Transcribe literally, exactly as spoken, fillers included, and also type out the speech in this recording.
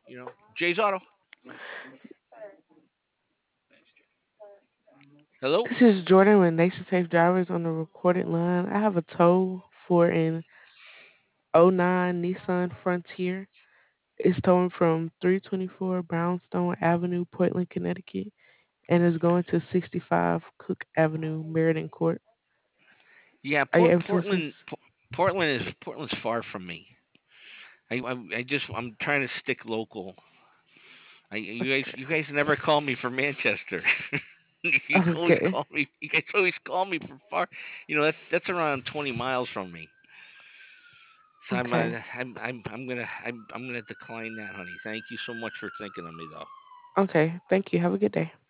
You know, Jay's Auto. Hello. This is Jordan with Nation Safe Drivers on the recorded line. I have a tow for an oh nine Nissan Frontier. It's towing from three twenty-four Brownstone Avenue, Portland, Connecticut, and is going to sixty-five Cook Avenue, Meriden Court. Yeah, Are you Port- able to Portland. assist? P- Portland is Portland's far from me. I, I I just I'm trying to stick local. I you guys Okay. you guys never call me for Manchester. You always Okay. call me. You guys always call me for far. You know that's that's around twenty miles from me. So I'm Okay. uh, I'm I'm I'm gonna I'm I'm gonna decline that, honey. Thank you so much for thinking of me, though. Okay. Thank you. Have a good day.